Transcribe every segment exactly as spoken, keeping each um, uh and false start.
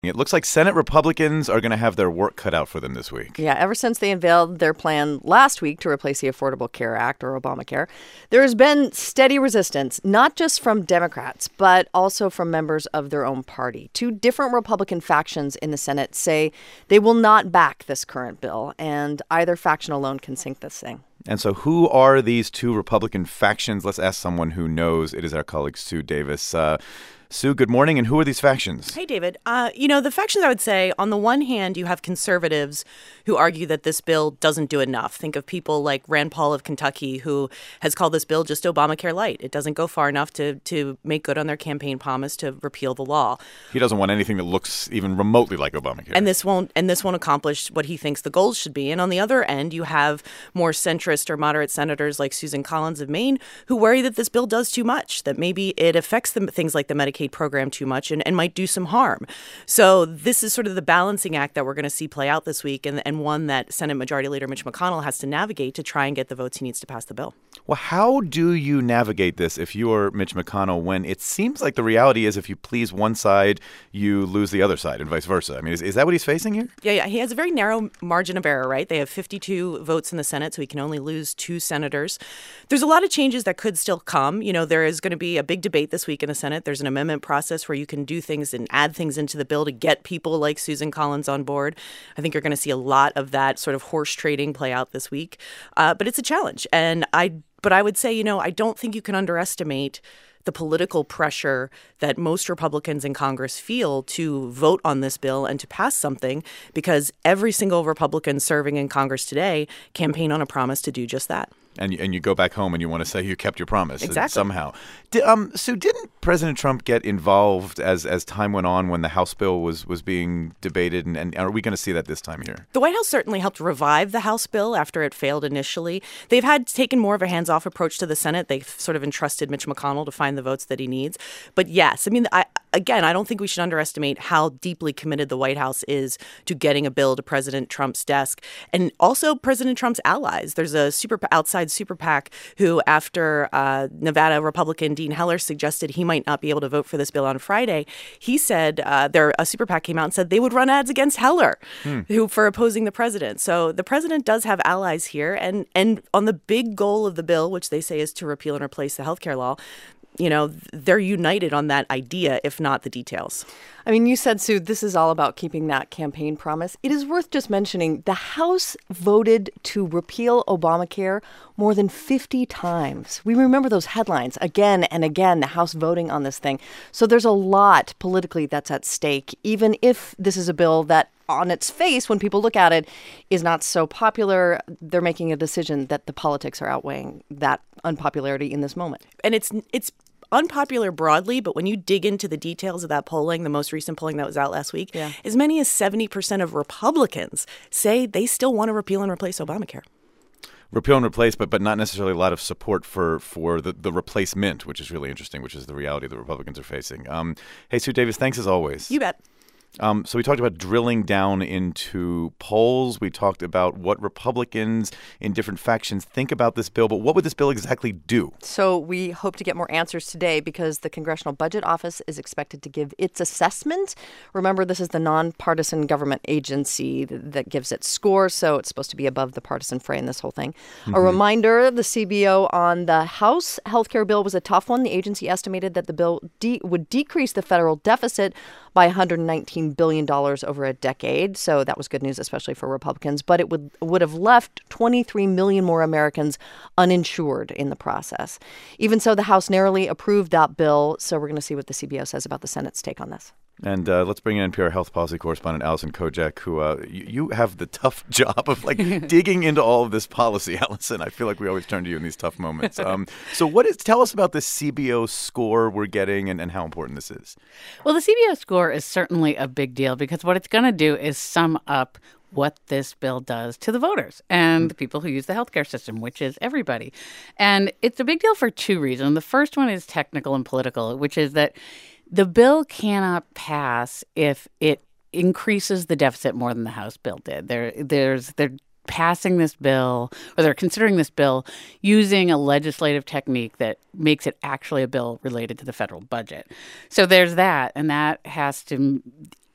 It looks like Senate Republicans are going to have their work cut out for them this week. Yeah, ever since they unveiled their plan last week to replace the Affordable Care Act, or Obamacare, there has been steady resistance, not just from Democrats, but also from members of their own party. Two different Republican factions in the Senate say they will not back this current bill, and either faction alone can sink this thing. And so who are these two Republican factions? Let's ask someone who knows. It is our colleague Sue Davis. Uh, Sue, good morning. And who are these factions? Hey, David. Uh, you know, the factions, I would say, on the one hand, you have conservatives who argue that this bill doesn't do enough. Think of people like Rand Paul of Kentucky, who has called this bill just Obamacare light. It doesn't go far enough to, to make good on their campaign promise to repeal the law. He doesn't want anything that looks even remotely like Obamacare. And this won't and this won't accomplish what he thinks the goals should be. And on the other end, you have more centrist or moderate senators like Susan Collins of Maine who worry that this bill does too much, that maybe it affects the, things like the Medicaid program too much and, and might do some harm. So this is sort of the balancing act that we're going to see play out this week, and, and one that Senate Majority Leader Mitch McConnell has to navigate to try and get the votes he needs to pass the bill. Well, how do you navigate this if you're Mitch McConnell when it seems like the reality is if you please one side, you lose the other side and vice versa? I mean, is, is that what he's facing here? Yeah, yeah. He has a very narrow margin of error, right? They have fifty-two votes in the Senate, so he can only lose two senators. There's a lot of changes that could still come. You know, there is going to be a big debate this week in the Senate. There's an amendment process where you can do things and add things into the bill to get people like Susan Collins on board. I think you're going to see a lot of that sort of horse trading play out this week. Uh, but it's a challenge. And I, but I would say, you know, I don't think you can underestimate the political pressure that most Republicans in Congress feel to vote on this bill and to pass something, because every single Republican serving in Congress today campaigned on a promise to do just that. And, and you go back home and you want to say you kept your promise. Exactly. Somehow. Did, um, Sue, didn't President Trump get involved as as time went on when the House bill was, was being debated? And, and are we going to see that this time here? The White House certainly helped revive the House bill after it failed initially. They've had taken more of a hands-off approach to the Senate. They've sort of entrusted Mitch McConnell to find the votes that he needs. But yes, I mean, I, again, I don't think we should underestimate how deeply committed the White House is to getting a bill to President Trump's desk, and also President Trump's allies. There's a super outside super PAC who, after uh, Nevada Republican Dean Heller suggested he might not be able to vote for this bill on Friday, he said uh, there a super PAC came out and said they would run ads against Heller, hmm. who for opposing the president. So the president does have allies here, and and on the big goal of the bill, which they say is to repeal and replace the health care law, you know, they're united on that idea, if not the details. I mean, you said, Sue, this is all about keeping that campaign promise. It is worth just mentioning the House voted to repeal Obamacare more than fifty times. We remember those headlines again and again, the House voting on this thing. So there's a lot politically that's at stake, even if this is a bill that on its face, when people look at it, is not so popular. They're making a decision that the politics are outweighing that unpopularity in this moment. And it's it's unpopular broadly, but when you dig into the details of that polling, the most recent polling that was out last week, yeah. as many as seventy percent of Republicans say they still want to repeal and replace Obamacare. Repeal and replace, but but not necessarily a lot of support for for the, the replacement, which is really interesting, which is the reality the Republicans are facing. Um, hey, Sue Davis, thanks as always. You bet. Um, so we talked about drilling down into polls. We talked about what Republicans in different factions think about this bill. But what would this bill exactly do? So we hope to get more answers today because the Congressional Budget Office is expected to give its assessment. Remember, this is the nonpartisan government agency that gives its score, so it's supposed to be above the partisan fray in this whole thing. Mm-hmm. A reminder, the C B O on the House healthcare bill was a tough one. The agency estimated that the bill de- would decrease the federal deficit by one hundred nineteen billion dollars over a decade. So that was good news, especially for Republicans. But it would would have left twenty-three million more Americans uninsured in the process. Even so, the House narrowly approved that bill. So we're going to see what the C B O says about the Senate's take on this. And uh, let's bring in N P R health policy correspondent Allison Kojak, who uh, you, you have the tough job of like digging into all of this policy, Allison. I feel like we always turn to you in these tough moments. Um, so what is tell us about the C B O score we're getting and, and how important this is. Well, the C B O score is certainly a big deal because what it's going to do is sum up what this bill does to the voters and the people who use the healthcare system, which is everybody. And it's a big deal for two reasons. The first one is technical and political, which is that the bill cannot pass if it increases the deficit more than the House bill did. There, there's, they're passing this bill, or they're considering this bill using a legislative technique that makes it actually a bill related to the federal budget. So there's that, and that has to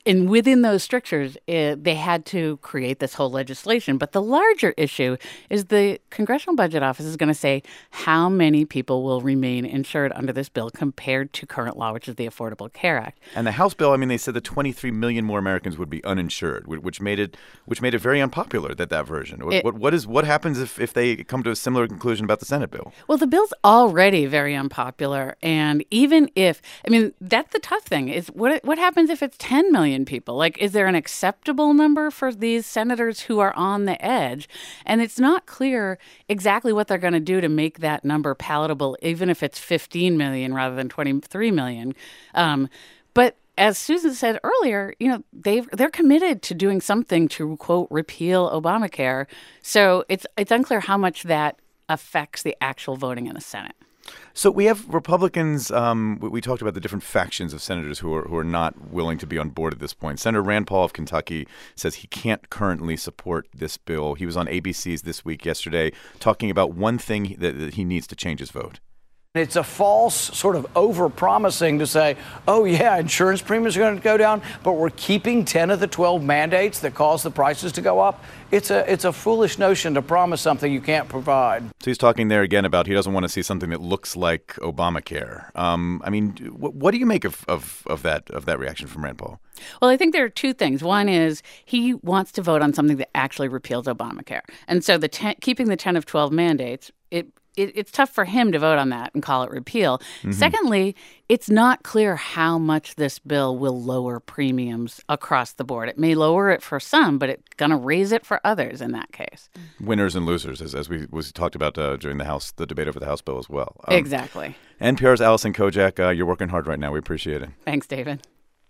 and within those strictures, it, they had to create this whole legislation. But the larger issue is the Congressional Budget Office is going to say how many people will remain insured under this bill compared to current law, which is the Affordable Care Act. And the House bill, I mean, they said that twenty-three million more Americans would be uninsured, which made it which made it very unpopular, that that version. What, it, what, what, is, what happens if, if they come to a similar conclusion about the Senate bill? Well, the bill's already very unpopular. And even if, I mean, that's the tough thing, is what what happens if it's ten million people? Like, is there an acceptable number for these senators who are on the edge? And it's not clear exactly what they're going to do to make that number palatable, even if it's fifteen million rather than twenty-three million. Um, but as Susan said earlier, you know, they've, they're committed to doing something to, quote, repeal Obamacare. So it's it's unclear how much that affects the actual voting in the Senate. So we have Republicans. Um, we talked about the different factions of senators who are who are not willing to be on board at this point. Senator Rand Paul of Kentucky says he can't currently support this bill. He was on A B C's This Week yesterday talking about one thing that, that he needs to change his vote. It's a false sort of over-promising to say, oh, yeah, insurance premiums are going to go down, but we're keeping ten of the twelve mandates that cause the prices to go up. It's a it's a foolish notion to promise something you can't provide. So he's talking there again about he doesn't want to see something that looks like Obamacare. Um, I mean, what, what do you make of, of, of that of that reaction from Rand Paul? Well, I think there are two things. One is he wants to vote on something that actually repeals Obamacare. And so the ten, keeping the ten of twelve mandates, it It, it's tough for him to vote on that and call it repeal. Mm-hmm. Secondly, it's not clear how much this bill will lower premiums across the board. It may lower it for some, but it's going to raise it for others in that case. Winners and losers, as, as we was talked about uh, during the House, the debate over the House bill as well. Um, exactly. N P R's Allison Kojak, uh, you're working hard right now. We appreciate it. Thanks, David.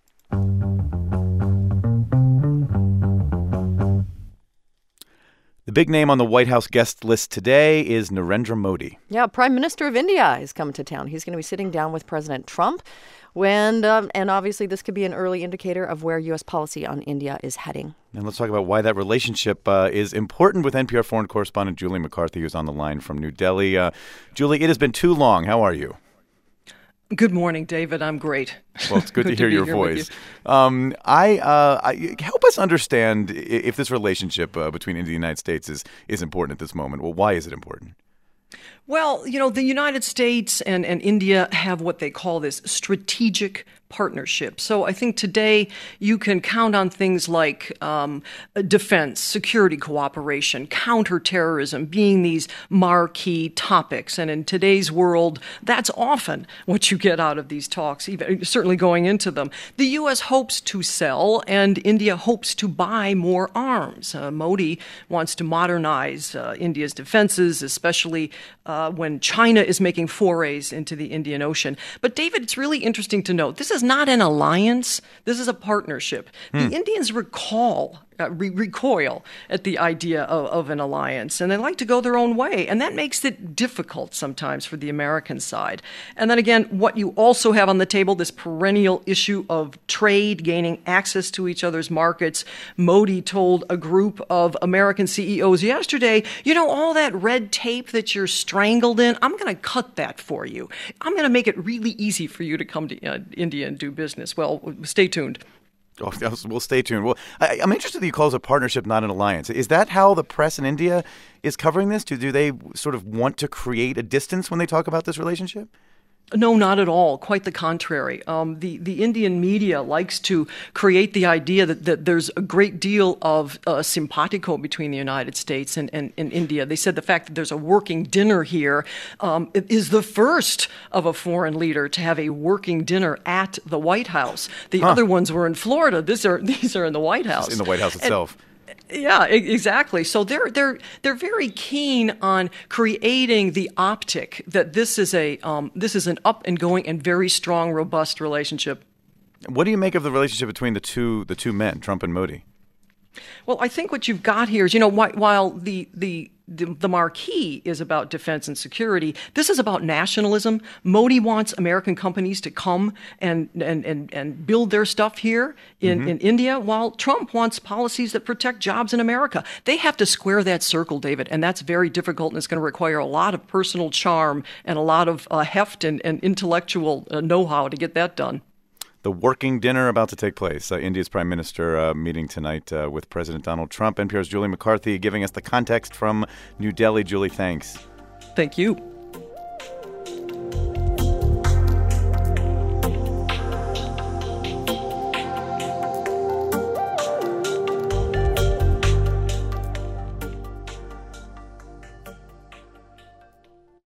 The big name on the White House guest list today is Narendra Modi. Yeah, Prime Minister of India is coming to town. He's going to be sitting down with President Trump. When, um, and obviously this could be an early indicator of where U S policy on India is heading. And let's talk about why that relationship uh, is important with N P R foreign correspondent Julie McCarthy, who's on the line from New Delhi. Uh, Julie, it has been too long. How are you? Good morning, David. I'm great. Well, it's good, good to hear to your here voice. You. Um, I, uh, I help us understand if this relationship uh, between India and the United States is is important at this moment. Well, why is it important? Well, you know, the United States and, and India have what they call this strategic partnership. So I think today you can count on things like um, defense, security cooperation, counterterrorism being these marquee topics. And in today's world, that's often what you get out of these talks, even certainly going into them. The U S hopes to sell and India hopes to buy more arms. Uh, Modi wants to modernize uh, India's defenses, especially uh, when China is making forays into the Indian Ocean. But David, it's really interesting to note, this is not an alliance. This is a partnership. Hmm. The Indians recall, uh, re- recoil at the idea of, of an alliance, and they like to go their own way. And that makes it difficult sometimes for the American side. And then again, what you also have on the table, this perennial issue of trade, gaining access to each other's markets. Modi told a group of American C E Os yesterday, you know, all that red tape that you're strangled in, I'm going to cut that for you. I'm going to make it really easy for you to come to uh, India and do business. Well, stay tuned. Oh, we'll stay tuned. Well, I, I'm interested that you call it a partnership, not an alliance. Is that how the press in India is covering this? Do, do they sort of want to create a distance when they talk about this relationship? No, not at all. Quite the contrary. Um, the, the Indian media likes to create the idea that, that there's a great deal of uh, simpatico between the United States and, and, and India. They said the fact that there's a working dinner here um, is the first of a foreign leader to have a working dinner at the White House. The huh. other ones were in Florida. These are, these are in the White House. In the White House itself. And, Yeah, exactly. So they're they're they're very keen on creating the optic that this is a um, this is an up and going and very strong, robust relationship. What do you make of the relationship between the two the two men, Trump and Modi? Well, I think what you've got here is, you know, while the the The, the marquee is about defense and security, this is about nationalism. Modi wants American companies to come and and, and, and build their stuff here in, mm-hmm. in India, while Trump wants policies that protect jobs in America. They have to square that circle, David, and that's very difficult, and it's going to require a lot of personal charm and a lot of uh, heft and, and intellectual uh, know-how to get that done. the working dinner about to take place. Uh, India's Prime Minister uh, meeting tonight uh, with President Donald Trump. N P R's Julie McCarthy giving us the context from New Delhi. Julie, thanks. Thank you.